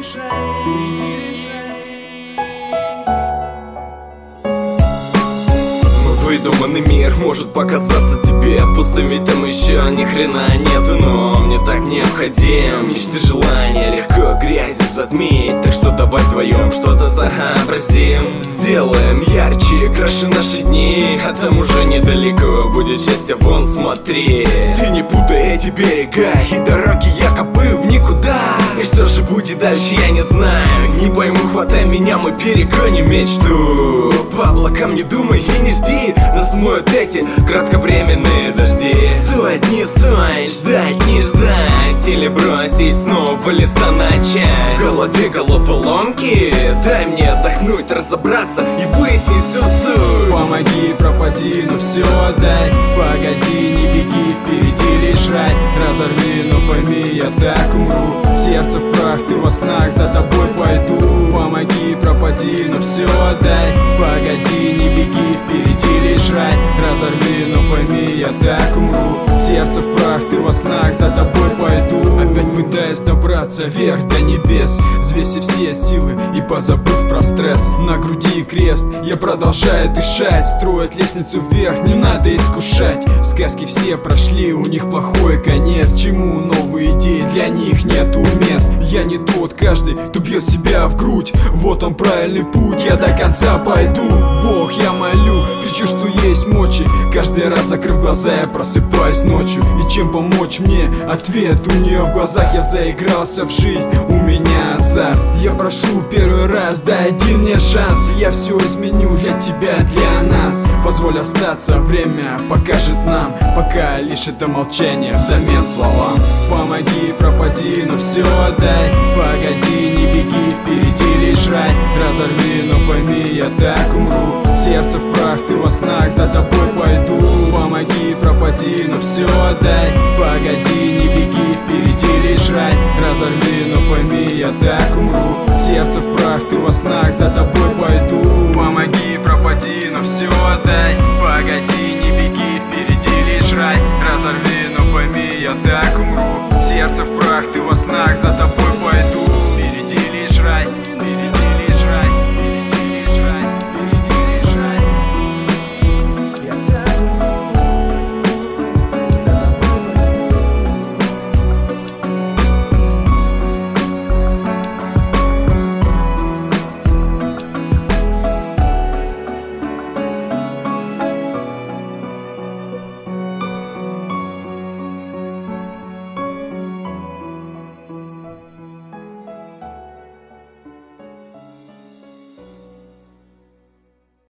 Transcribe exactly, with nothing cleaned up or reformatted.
решай, иди решай. Выдуманный мир может показаться тебе пустым, ведь там еще ни хрена нет. Но мне так необходим мечты, желания легко грязью затмить. Так что давай вдвоем что-то сообразим, сделаем ярче, краше наши дни. А там уже недалеко будет счастье, вон смотри. Ты не путай эти берега и дороги якобы в никуда. И что же будет дальше, я не знаю, не пойму, хватай меня, мы перегоним мечту. По облакам не думай и не жди, нас смоют эти кратковременные дожди. Стоит, не стоит, ждать, не ждать, или бросить снова листа начать. В голове головоломки, дай мне отдохнуть, разобраться и выяснить всю суть. Помоги, пропади, ну все отдай. Погоди, не беги, впереди лишь рай. Разорви, но пойми, я так умру. Сердце в прах, ты во снах, за тобой пойду. Помоги, пропади, но все отдай. Погоди, не беги, впереди лишь рай. Разорви, но пойми, я так умру. Сердце в прах, ты во снах, за тобой пойду. Опять пытаясь добраться вверх до небес, взвесив все силы и позабыв про стресс. На груди крест, я продолжаю дышать. Строить лестницу вверх, не надо искушать. Сказки все прошли, у них плохой конец. Чему новые идеи, для них нету мест. Я не тот, каждый, кто бьет себя в грудь. Вот он правильный путь, я до конца пойду. Бог, я молю, кричу, что есть мочи. Каждый раз, закрыв глаза, я просыпаюсь ночью. И чем помочь мне? Ответ у нее в глазах. Я заигрался в жизнь, у меня азарт. Я прошу первый раз, дай один мне шанс. Я все изменю для тебя, для нас. Позволь остаться, время покажет нам. Пока лишь это молчание взамен словам. Помоги, пропади, но все отдай. Погоди, не беги, впереди лишь рай. Разорви, но пойми, я так умру. Сердце в прах, ты во снах, за тобой пойду. Помоги, пропади, но все отдай. Погоди, не беги, впереди лишь рай. Разорви, но пойми, я так умру. Сердце в прах, ты во снах, за тобой пойду. Помоги, пропади, но все отдай. Погоди, не беги, впереди лишь рай. Разорви, но пойми, я так умру. Сердце в прах, ты во снах, за тобой пойду. Впереди лишь рай.